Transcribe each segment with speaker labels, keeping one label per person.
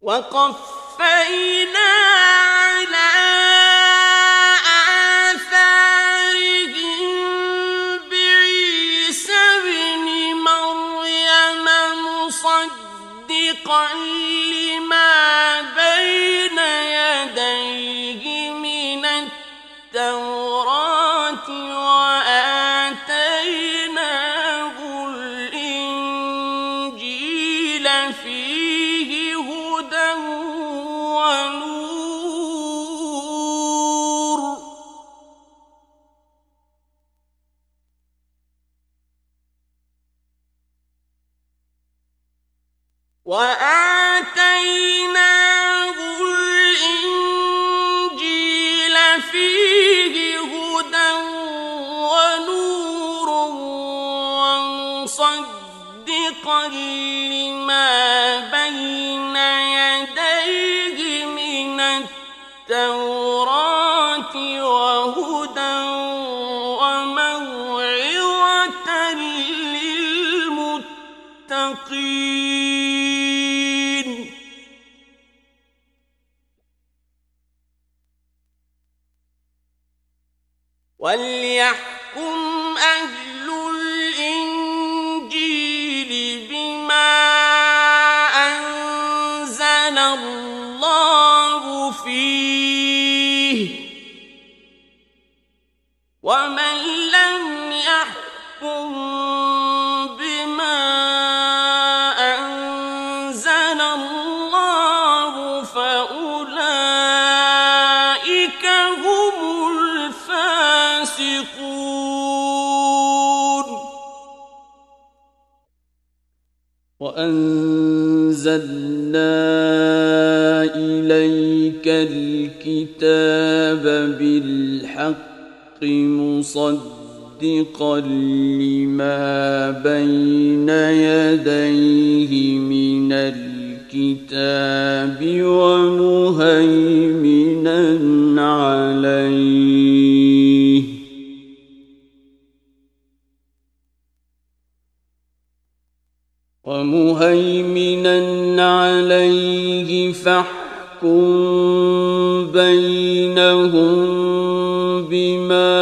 Speaker 1: وقفينا على آثارهم بعيسى ابن مريم مصدقا لما بين يديه من التوراة وآتيناه الإنجيل فيه هدى ونور ومصدقا لما بين يديه من التوراة وهدى وموعظة للمتقين وليحكم أهل الإنجيل بما أنزل الله فيه ومن لم يحكم بما أنزل الله فأولئك هم الفاسقون وأنزلنا إليك الكتاب بالحق مصدقا لما بين يديه من الكتاب ومهيمنا عليه فاحكم بينهم بما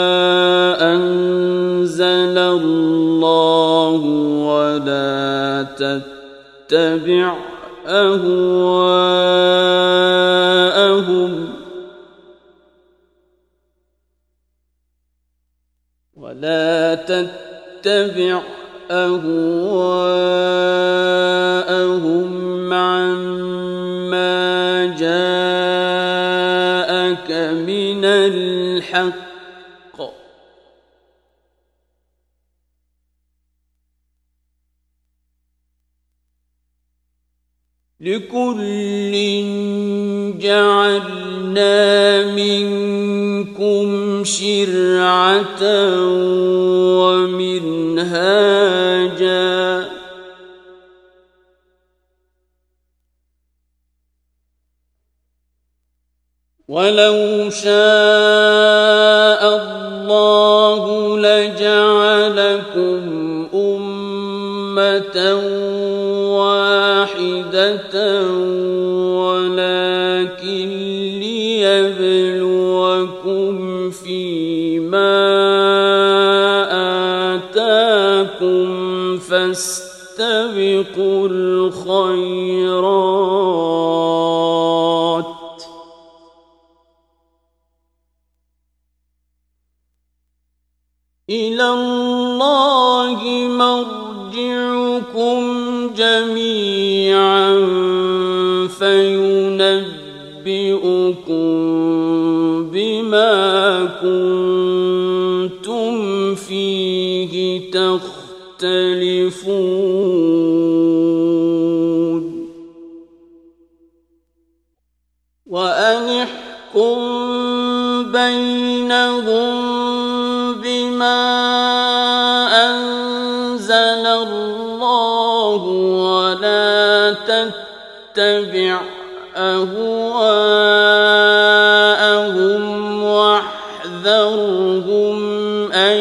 Speaker 1: أنزل الله ولا تتبع أهواءهم عما جاءك من الحق لكل جعلنا منكم شرعة ومنهاجا ولو شاء الله لجعلكم أمة واحدة ولكن ليبلوكم فيما آتاكم فاستبقوا الخيرات إلى الله مرجعكم جميعا فينبئكم بما كنتم فيه تختلفون وأن احكم بينهم بما أنزل الله ولا تتبع أهواءهم واحذرهم أن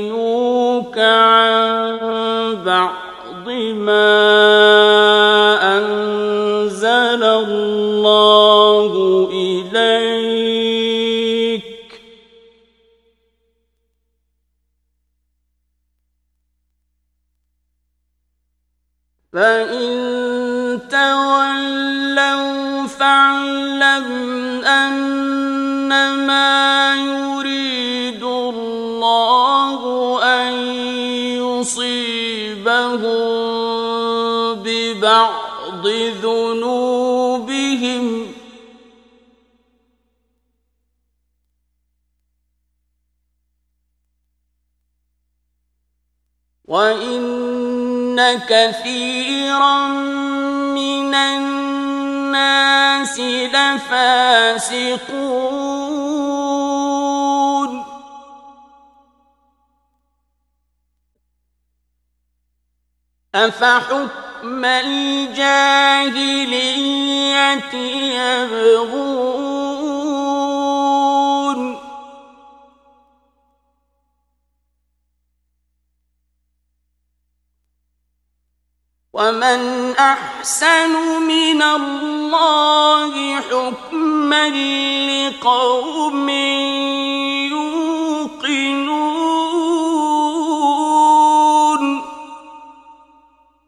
Speaker 1: يفتنوك عن بعض ما فإن تولوا فاعلم أنما يريد الله أن يصيبهم ببعض ذنوبهم وإن كثيرا من الناس لفاسقون أفحكم الجاهلية يبغون ومن أحسن من الله حكما لقوم